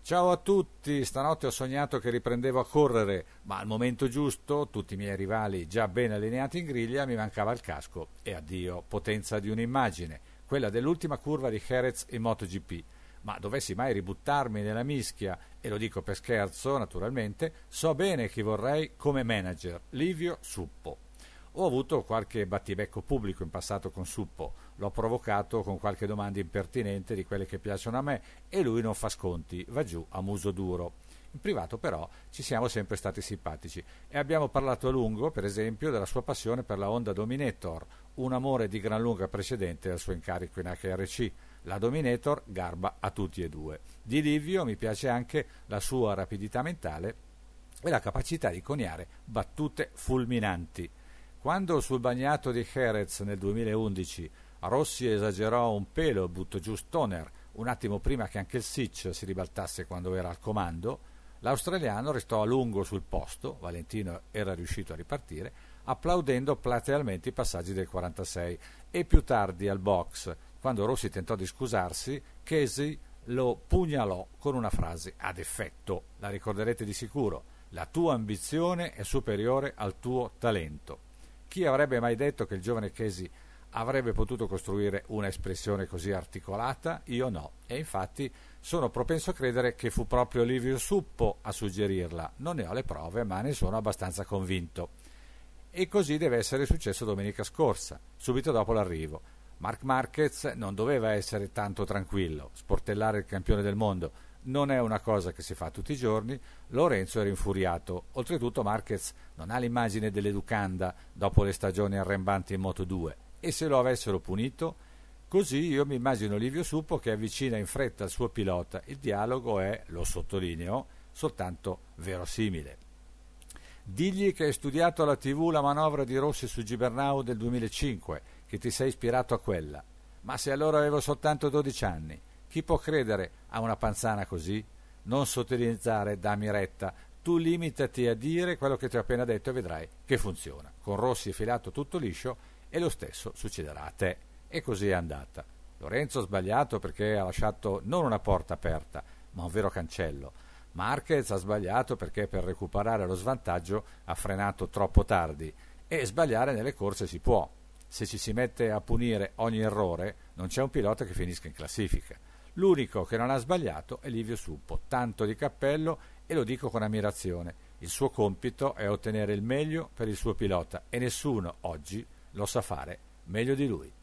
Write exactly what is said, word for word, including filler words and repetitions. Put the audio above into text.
Ciao a tutti, stanotte ho sognato che riprendevo a correre, ma al momento giusto, tutti i miei rivali già ben allineati in griglia, mi mancava il casco e addio, potenza di un'immagine, quella dell'ultima curva di Jerez in MotoGP. Ma dovessi mai ributtarmi nella mischia, e lo dico per scherzo naturalmente, so bene chi vorrei come manager, Livio Suppo. Ho avuto qualche battibecco pubblico in passato con Suppo, l'ho provocato con qualche domanda impertinente di quelle che piacciono a me e lui non fa sconti, va giù a muso duro. In privato però ci siamo sempre stati simpatici e abbiamo parlato a lungo, per esempio, della sua passione per la Honda Dominator, un amore di gran lunga precedente al suo incarico in H R C. La Dominator garba a tutti e due. Di Livio mi piace anche la sua rapidità mentale e la capacità di coniare battute fulminanti. Quando sul bagnato di Jerez nel duemilaundici Rossi esagerò un pelo e buttò giù Stoner un attimo prima che anche il Sitch si ribaltasse quando era al comando, l'australiano restò a lungo sul posto, Valentino era riuscito a ripartire, applaudendo platealmente i passaggi del quarantasei e più tardi al box, quando Rossi tentò di scusarsi, Casey lo pugnalò con una frase ad effetto, la ricorderete di sicuro, la tua ambizione è superiore al tuo talento. Chi avrebbe mai detto che il giovane Casey avrebbe potuto costruire una espressione così articolata? Io no, e infatti sono propenso a credere che fu proprio Livio Suppo a suggerirla. Non ne ho le prove, ma ne sono abbastanza convinto. E così deve essere successo domenica scorsa, subito dopo l'arrivo. Marc Marquez non doveva essere tanto tranquillo, sportellare il campione del mondo non è una cosa che si fa tutti i giorni. Lorenzo era infuriato. Oltretutto Marquez non ha l'immagine dell'educanda dopo le stagioni arrembanti in Moto due. E se lo avessero punito? Così io mi immagino Livio Suppo che avvicina in fretta il suo pilota. Il dialogo è, lo sottolineo, soltanto verosimile. Digli che hai studiato alla tivù la manovra di Rossi su Gibernau del duemilacinque, che ti sei ispirato a quella. Ma se allora avevo soltanto dodici anni, chi può credere a una panzana così? Non sottolineare, dammi retta, tu limitati a dire quello che ti ho appena detto e vedrai che funziona. Con Rossi filato tutto liscio e lo stesso succederà a te. E così è andata. Lorenzo ha sbagliato perché ha lasciato non una porta aperta, ma un vero cancello. Marquez ha sbagliato perché per recuperare lo svantaggio ha frenato troppo tardi. E sbagliare nelle corse si può. Se ci si mette a punire ogni errore, non c'è un pilota che finisca in classifica. L'unico che non ha sbagliato è Livio Suppo, tanto di cappello, e lo dico con ammirazione. Il suo compito è ottenere il meglio per il suo pilota e nessuno oggi lo sa fare meglio di lui.